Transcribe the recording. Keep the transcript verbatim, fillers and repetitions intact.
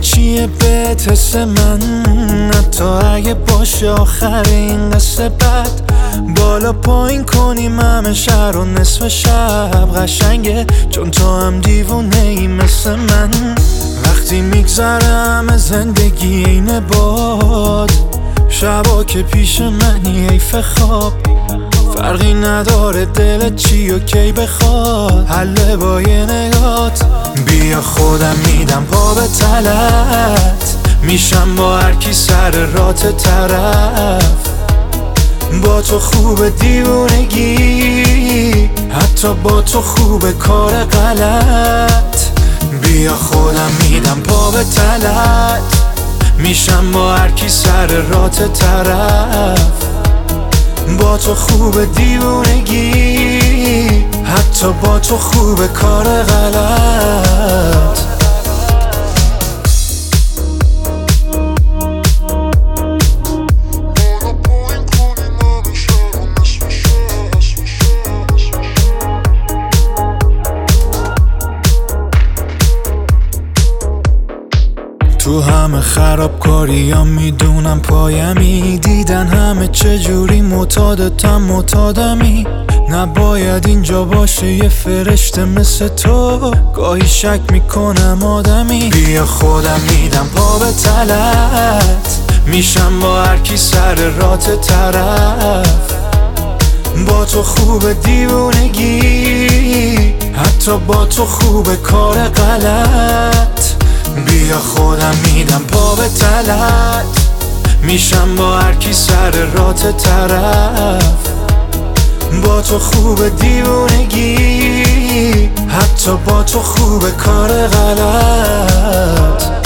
چیه به حس من، حتی اگه باشه آخر این قصه بد. بالا پایین کنیم همه شهر و نصف شب قشنگه، چون تو هم دیوونه ای مثل من. وقتی میگذره همه زندگی اینه باد، شبا که پیش منی حیف خواب. فرقی نداره دلت چی و کی بخواد، حله با یه نگات. بیا خودم میدم پا به تلت، میشم با هر کی سر رات طرف. با تو خوب دیوونگی، حتی با تو خوب کار غلط. بیا خودم میدم پا به تلت، میشم با هر کی سر رات طرف. با تو خوب دیوونگی، حتی با تو خوب کار غلط. تو همه خرابکاری ها میدونم پایمی، دیدن همه چجوری معتادتم معتادمی. نباید اینجا باشه یه فرشته مثل تو، گاهی شک میکنم آدمی. بیا خودم میدم پا به تلت، میشم با هر کی سر رات طرف. با تو خوب دیوونگی، حتی با تو خوب کار غلط. بیا خودم میدم پا به تلت، میشم با هر کی سر رات طرف. با تو خوب دیوونگی، حتی با تو خوب کار غلط.